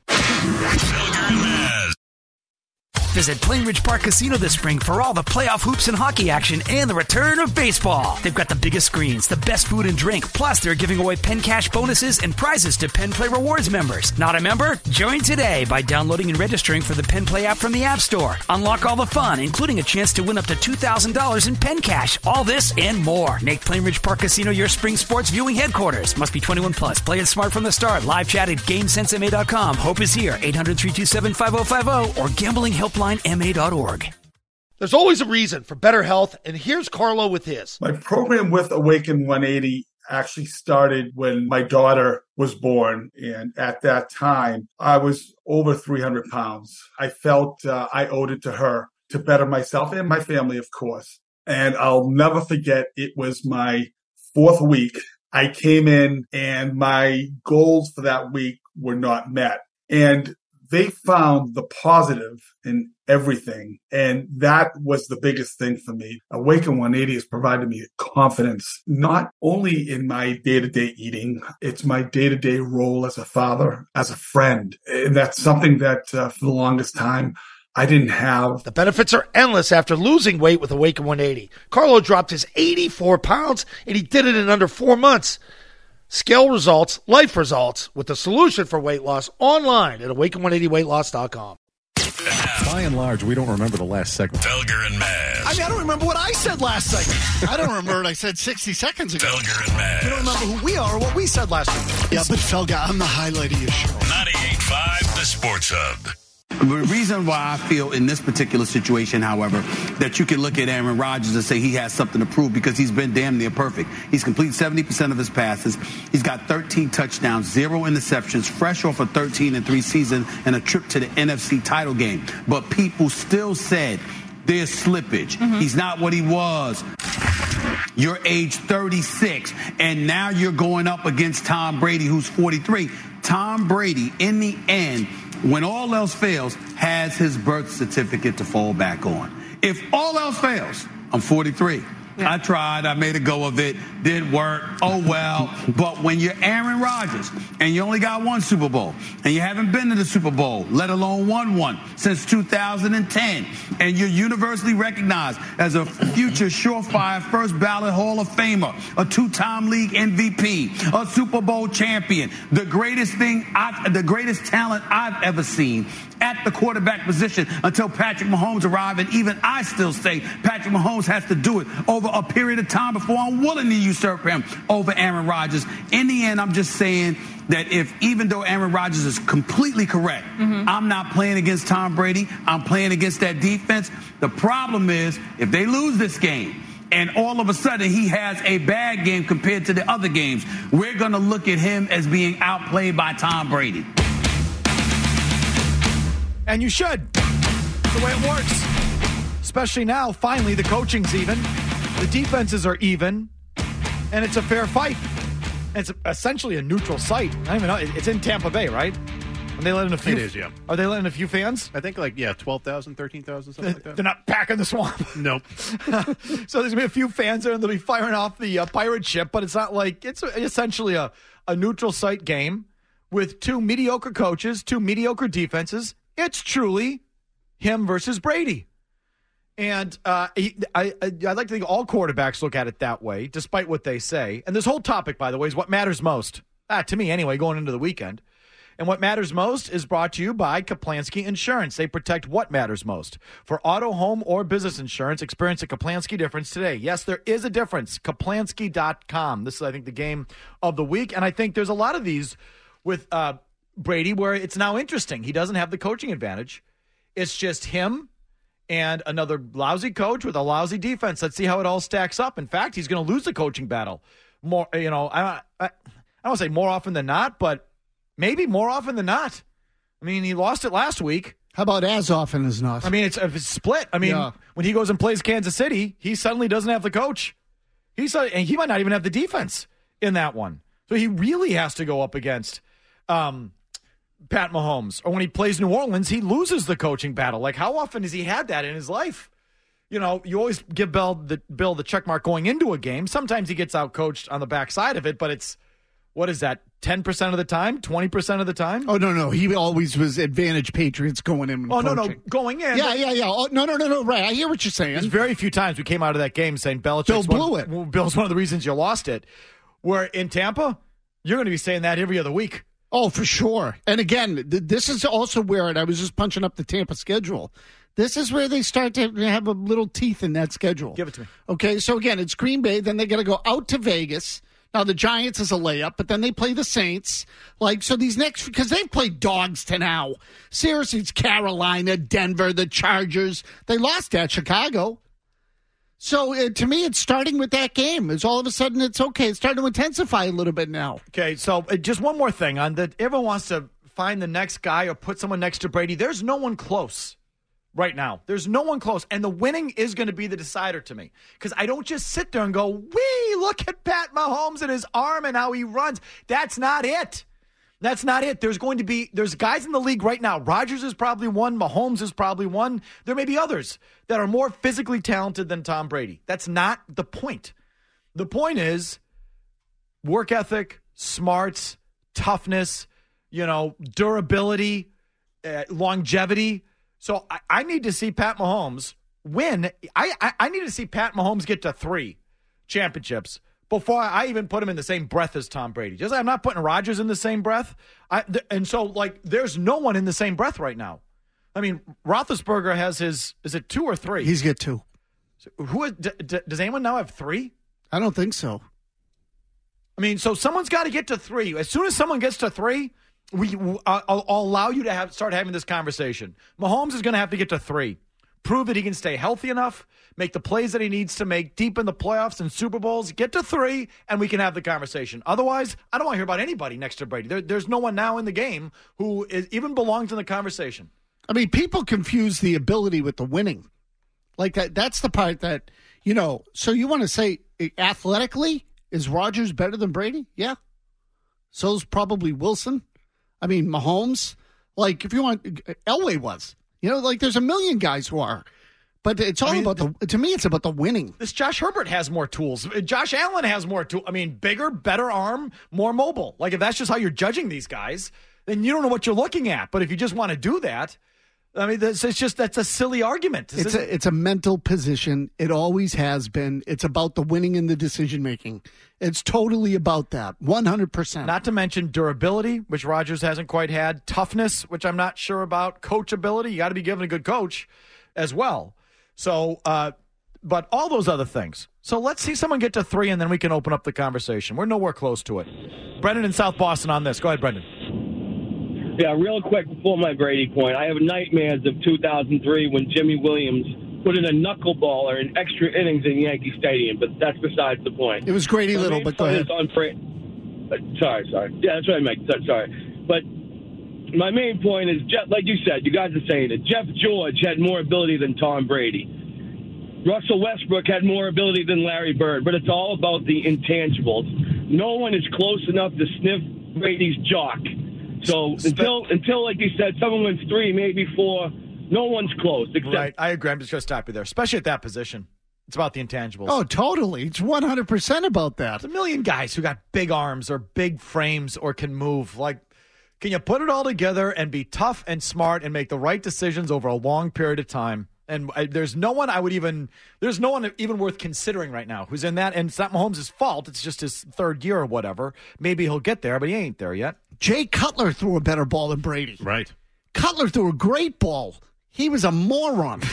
Speaker 1: Visit Plainridge Park Casino this spring for all the playoff hoops and hockey action and the return of baseball. They've got the biggest screens, the best food and drink, plus they're giving away Penn Cash bonuses and prizes to Penn Play Rewards members. Not a member? Join today by downloading and registering for the Penn Play app from the App Store. Unlock all the fun, including a chance to win up to two thousand dollars in Penn Cash. All this and more. Make Plainridge Park Casino your spring sports viewing headquarters. Must be twenty-one plus. Play it smart from the start. Live chat at GameSense M A dot com. Hope is here. eight hundred, three two seven, five oh five oh or gambling helpline M A dot org.
Speaker 12: There's always a reason for better health, and here's Carlo with his.
Speaker 13: My program with Awaken one eighty actually started when my daughter was born, and at that time, I was over three hundred pounds. I felt uh, I owed it to her to better myself and my family, of course. And I'll never forget, it was my fourth week. I came in, and my goals for that week were not met. And they found the positive in everything. And that was the biggest thing for me. Awaken one eighty has provided me confidence, not only in my day-to-day eating, it's my day-to-day role as a father, as a friend. And that's something that uh, for the longest time, I didn't have.
Speaker 12: The benefits are endless after losing weight with Awaken one eighty. Carlo dropped his eighty-four pounds, and he did it in under four months. Scale results, life results, with the solution for weight loss online at awaken one eighty weight loss dot com.
Speaker 7: By and large, we don't remember the last segment.
Speaker 3: Felger and Maz.
Speaker 4: I mean, I don't remember what I said last segment. I don't remember what I said sixty seconds ago.
Speaker 3: Felger and Maz.
Speaker 5: You don't remember who we are or what we said last week.
Speaker 4: Yeah, but Felger, I'm the highlight of your show.
Speaker 3: ninety-eight point five, the Sports Hub.
Speaker 20: The reason why I feel in this particular situation, however, that you can look at Aaron Rodgers and say he has something to prove because he's been damn near perfect. He's completed seventy percent of his passes. He's got thirteen touchdowns, zero interceptions, fresh off a thirteen and three season and a trip to the N F C title game. But people still said there's slippage. Mm-hmm. He's not what he was. You're age thirty-six, and now you're going up against Tom Brady, who's forty-three. Tom Brady, in the end, when all else fails, has his birth certificate to fall back on. If all else fails, I'm forty-three. Yeah. I tried. I made a go of it. Didn't work. Oh, well. But when you're Aaron Rodgers and you only got one Super Bowl and you haven't been to the Super Bowl, let alone won one since two thousand ten, and you're universally recognized as a future surefire first ballot Hall of Famer, a two-time league M V P, a Super Bowl champion, the greatest thing, I've, the greatest talent I've ever seen at the quarterback position until Patrick Mahomes arrived. And even I still say Patrick Mahomes has to do it over a period of time before I'm willing to usurp him over Aaron Rodgers. In the end, I'm just saying that if, even though Aaron Rodgers is completely correct, mm-hmm. I'm not playing against Tom Brady. I'm playing against that defense. The problem is if they lose this game, and all of a sudden he has a bad game compared to the other games, we're going to look at him as being outplayed by Tom Brady.
Speaker 5: And you should. That's the way it works. Especially now, finally, the coaching's even. The defenses are even. And it's a fair fight. And it's essentially a neutral site. I don't even know. It's in Tampa Bay, right? Are they letting a few?
Speaker 7: It is, yeah.
Speaker 5: Are they letting a few fans?
Speaker 7: I think like, yeah, twelve thousand, thirteen thousand, something like that.
Speaker 5: They're not packing the swamp.
Speaker 7: Nope.
Speaker 5: So there's going to be a few fans there, and they'll be firing off the uh, pirate ship, but it's not like, it's essentially a, a neutral site game with two mediocre coaches, two mediocre defenses. It's truly him versus Brady. And uh, I, I, I'd like to think all quarterbacks look at it that way, despite what they say. And this whole topic, by the way, is what matters most. Ah, to me, anyway, going into the weekend. And what matters most is brought to you by Kaplansky Insurance. They protect what matters most. For auto, home, or business insurance, experience a Kaplansky difference today. Yes, there is a difference. Kaplansky dot com. This is, I think, the game of the week. And I think there's a lot of these with uh, Brady where it's now interesting. He doesn't have the coaching advantage. It's just him and another lousy coach with a lousy defense. Let's see how it all stacks up. In fact, he's going to lose the coaching battle. More, you know, I, I, I don't want to say more often than not, but maybe more often than not. I mean, he lost it last week.
Speaker 4: How about as often as not?
Speaker 5: I mean, it's, it's split. I mean,
Speaker 4: Yeah.
Speaker 5: when he goes and plays Kansas City, he suddenly doesn't have the coach. He's uh, and he might not even have the defense in that one. So he really has to go up against um, Pat Mahomes. Or when he plays New Orleans, he loses the coaching battle. Like, how often has he had that in his life? You know, you always give Bill the, Bill the check mark going into a game. Sometimes he gets out-coached on the backside of it, but it's, what is that, ten percent of the time, twenty percent of the time?
Speaker 4: Oh, no, no. He always was advantage Patriots going in. And
Speaker 5: Oh, no,
Speaker 4: coaching.
Speaker 5: no, going in.
Speaker 4: Yeah, yeah, yeah. Oh, no, no, no, no. Right. I hear what you're saying.
Speaker 5: There's very few times we came out of that game saying Belichick's
Speaker 4: Bill
Speaker 5: one,
Speaker 4: blew it.
Speaker 5: well, Bill's one of the reasons you lost it. Where in Tampa, you're going to be saying that every other week.
Speaker 4: Oh, for sure. And again, th- this is also where, and I was just punching up the Tampa schedule. This is where they start to have a little teeth in that schedule.
Speaker 5: Give it to me.
Speaker 4: Okay, so again, it's Green Bay. Then they got to go out to Vegas. Now, the Giants is a layup, but then they play the Saints. Like, so these next, because they've played dogs to now. Seriously, it's Carolina, Denver, the Chargers. They lost at Chicago. So uh, to me, it's starting with that game. It's all of a sudden, it's okay. It's starting to intensify a little bit now.
Speaker 5: Okay, so uh, just one more thing on that. Everyone wants to find the next guy or put someone next to Brady. There's no one close right now. There's no one close. And the winning is going to be the decider to me. Because I don't just sit there and go, wee, look at Pat Mahomes and his arm and how he runs. That's not it. That's not it. There's going to be, there's guys in the league right now. Rodgers is probably one. Mahomes is probably one. There may be others that are more physically talented than Tom Brady. That's not the point. The point is work ethic, smarts, toughness, you know, durability, uh, longevity. So I, I need to see Pat Mahomes win. I, I, I need to see Pat Mahomes get to three championships before I even put him in the same breath as Tom Brady. Just like I'm not putting Rodgers in the same breath. I, th- and so, like, there's no one in the same breath right now. I mean, Roethlisberger has his, is it two or three?
Speaker 4: He's got two.
Speaker 5: So who d- d- does anyone now have three?
Speaker 4: I don't think so.
Speaker 5: I mean, so someone's got to get to three. As soon as someone gets to three, we uh, I'll, I'll allow you to have start having this conversation. Mahomes is going to have to get to three. Prove that he can stay healthy enough, make the plays that he needs to make deep in the playoffs and Super Bowls, get to three, and we can have the conversation. Otherwise, I don't want to hear about anybody next to Brady. There, there's no one now in the game who is, even belongs in the conversation.
Speaker 4: I mean, people confuse the ability with the winning. Like, that. that's the part that, you know, so you want to say athletically, is Rodgers better than Brady? Yeah. So's probably Wilson. I mean, Mahomes. Like, if you want, Elway was. You know, like, there's a million guys who are. But it's all I mean, about the, to me, it's about the winning.
Speaker 5: This Josh Herbert has more tools. Josh Allen has more tools. I mean, bigger, better arm, more mobile. Like, if that's just how you're judging these guys, then you don't know what you're looking at. But if you just want to do that, I mean, that's, it's just, that's a silly argument. This
Speaker 4: it's a, it's a mental position. It always has been. It's about the winning and the decision making. It's totally about that, one hundred percent.
Speaker 5: Not to mention durability, which Rodgers hasn't quite had. Toughness, which I'm not sure about. Coachability, you got to be given a good coach as well. So, uh, but all those other things. So let's see someone get to three, and then we can open up the conversation. We're nowhere close to it. Brendan in South Boston on this. Go ahead, Brendan.
Speaker 21: Yeah, real quick before my Brady point, I have nightmares of two thousand three when Jimmy Williams put in a knuckleballer in extra innings in Yankee Stadium, but that's besides the point.
Speaker 4: It was Grady Little, but go ahead.
Speaker 21: On Fra- uh, sorry, sorry. Yeah, that's what I meant. Sorry. But my main point is, Jeff, like you said, you guys are saying it, Jeff George had more ability than Tom Brady. Russell Westbrook had more ability than Larry Bird, but it's all about the intangibles. No one is close enough to sniff Brady's jock. So until, until like you said, someone wins three, maybe four, no one's close. Except-
Speaker 5: right. I agree. I'm just going to stop you there, especially at that position. It's about the intangibles.
Speaker 4: Oh, totally. It's one hundred percent about that.
Speaker 5: There's a million guys who got big arms or big frames or can move. Like, can you put it all together and be tough and smart and make the right decisions over a long period of time? And uh, there's no one I would even, there's no one even worth considering right now who's in that. And it's not Mahomes' fault. It's just his third year or whatever. Maybe he'll get there, but he ain't there yet.
Speaker 4: Jay Cutler threw a better ball than Brady.
Speaker 7: Right.
Speaker 4: Cutler threw a great ball. He was a moron.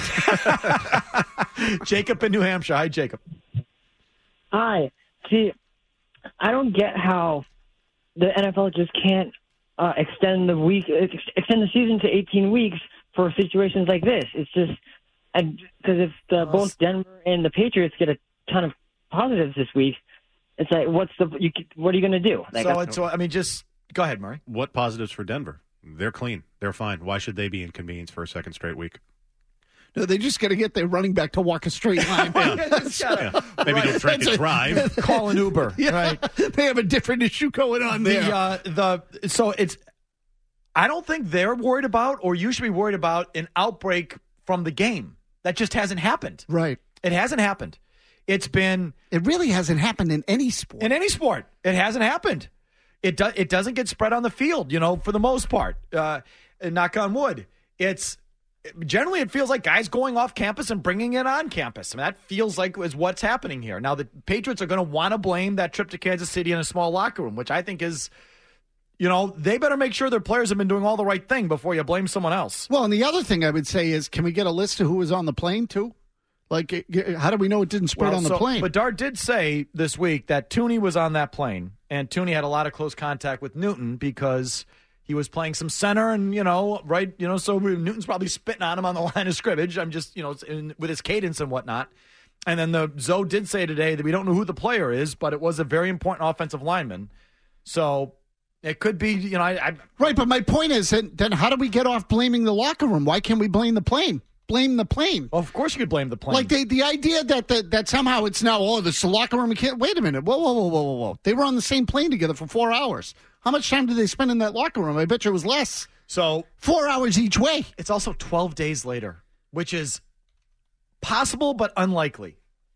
Speaker 5: Jacob in New Hampshire. Hi, Jacob.
Speaker 22: Hi. See, I don't get how the N F L just can't uh, extend the week, extend the season to eighteen weeks for situations like this. It's just because if the, both Denver and the Patriots get a ton of positives this week, it's like, what's the you, what are you going to do? Like,
Speaker 5: so, it's, so, I mean, just go ahead, Murray.
Speaker 7: What positives for Denver? they're clean. They're fine. Why should they be inconvenienced for a second straight week?
Speaker 4: No, they just got to get their running back to walk a straight line.
Speaker 7: Yeah. Maybe
Speaker 4: Right.
Speaker 7: don't drink
Speaker 4: That's
Speaker 7: and
Speaker 4: a-
Speaker 7: drive.
Speaker 5: Call an Uber.
Speaker 4: Yeah.
Speaker 5: Right.
Speaker 4: They have a different issue going on
Speaker 5: The,
Speaker 4: there.
Speaker 5: uh, the so it's. I don't think they're worried about, or you should be worried about, an outbreak from the game. That just hasn't happened.
Speaker 4: Right.
Speaker 5: It hasn't happened. It's been.
Speaker 4: It really hasn't happened in any sport.
Speaker 5: In any sport, it hasn't happened. It does. It doesn't get spread on the field. You know, for the most part. Uh, knock on wood. It's. Generally, it feels like guys going off campus and bringing it on campus. I mean, that feels like is what's happening here. Now, the Patriots are going to want to blame that trip to Kansas City in a small locker room, which I think is, you know, they better make sure their players have been doing all the right thing before you blame someone else.
Speaker 4: Well, and the other thing I would say is, can we get a list of who was on the plane, too? Like, how do we know it didn't spread
Speaker 5: Well,
Speaker 4: on the
Speaker 5: so-
Speaker 4: plane?
Speaker 5: But Dart did say this week that Tooney was on that plane, and Tooney had a lot of close contact with Newton because he was playing some center, and, you know, right, you know, so Newton's probably spitting on him on the line of scrimmage. I'm just, you know, in, with his cadence and whatnot. And then the Zoe did say today that we don't know who the player is, but it was a very important offensive lineman. So it could be, you know, I, I
Speaker 4: right, but my point is, then, then how do we get off blaming the locker room? Why can't we blame the plane? Blame the plane.
Speaker 5: Well, of course you could blame the plane.
Speaker 4: Like the the idea that that, that somehow it's now, oh, this is the locker room. We can't, wait a minute. Whoa, whoa, whoa, whoa, whoa, whoa. They were on the same plane together for four hours. How much time did they spend in that locker room? I bet you it was less.
Speaker 5: So
Speaker 4: four hours each way.
Speaker 5: It's also twelve days later, which is possible but unlikely.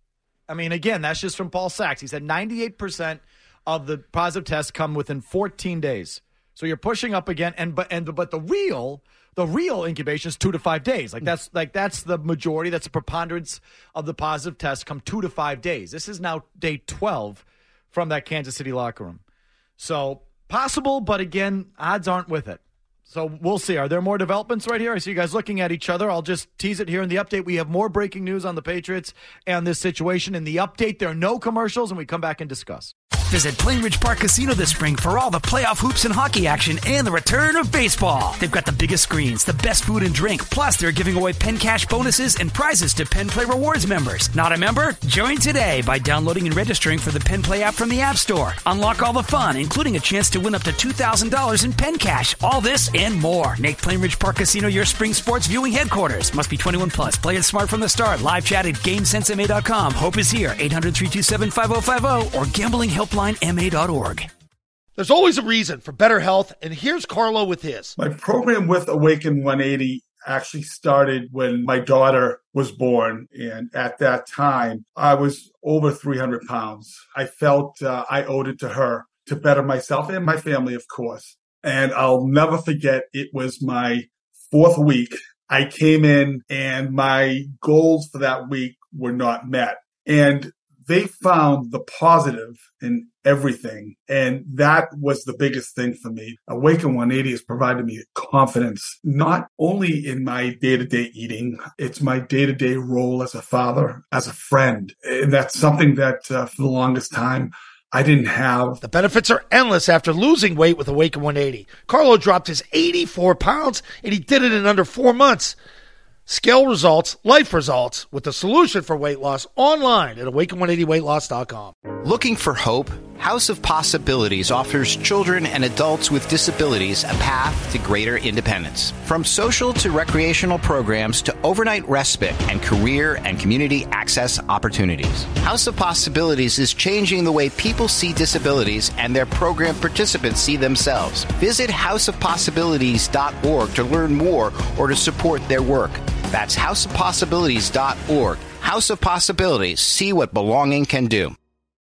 Speaker 5: I mean, again, that's just from Paul Sachs. He said ninety-eight percent of the positive tests come within fourteen days. So you're pushing up again, and but and but the real the real incubation is two to five days. Like that's like that's the majority. That's the preponderance of the positive tests come two to five days. This is now day twelve from that Kansas City locker room. So possible, but again, odds aren't with it. So we'll see. Are there more developments right here? I see you guys looking at each other. I'll just tease it here in the update. We have more breaking news on the Patriots and this situation. In the update, there are no commercials, and we come back and discuss.
Speaker 1: Visit Plainridge Park Casino this spring for all the playoff hoops and hockey action and the return of baseball. They've got the biggest screens, the best food and drink, plus they're giving away Penn Cash bonuses and prizes to Penn Play Rewards members. Not a member? Join today by downloading and registering for the Penn Play app from the App Store. Unlock all the fun, including a chance to win up to two thousand dollars in Penn Cash. All this and more. Make Plainridge Park Casino your spring sports viewing headquarters. Must be twenty-one plus. Play it smart from the start. Live chat at game sense m a dot com. Hope is here. eight hundred, three two seven, five oh five oh or gambling helpline m a dot org.
Speaker 12: There's always a reason for better health, and here's Carlo with his.
Speaker 13: My program with Awaken one eighty actually started when my daughter was born. And at that time, I was over three hundred pounds. I felt uh, I owed it to her to better myself and my family, of course. And I'll never forget, it was my fourth week. I came in and my goals for that week were not met. And they found the positive in everything. And that was the biggest thing for me. Awaken one eighty has provided me confidence, not only in my day-to-day eating, it's my day-to-day role as a father, as a friend. And that's something that uh, for the longest time, I didn't have.
Speaker 12: The benefits are endless after losing weight with Awaken one eighty. Carlo dropped his eighty-four pounds, and he did it in under four months. Scale results, life results, with the solution for weight loss online at awaken one eighty weight loss dot com.
Speaker 2: Looking for hope? House of Possibilities offers children and adults with disabilities a path to greater independence. From social to recreational programs to overnight respite and career and community access opportunities. House of Possibilities is changing the way people see disabilities and their program participants see themselves. Visit house of possibilities dot org to learn more or to support their work. That's house of possibilities dot org. House of Possibilities. See what belonging can do.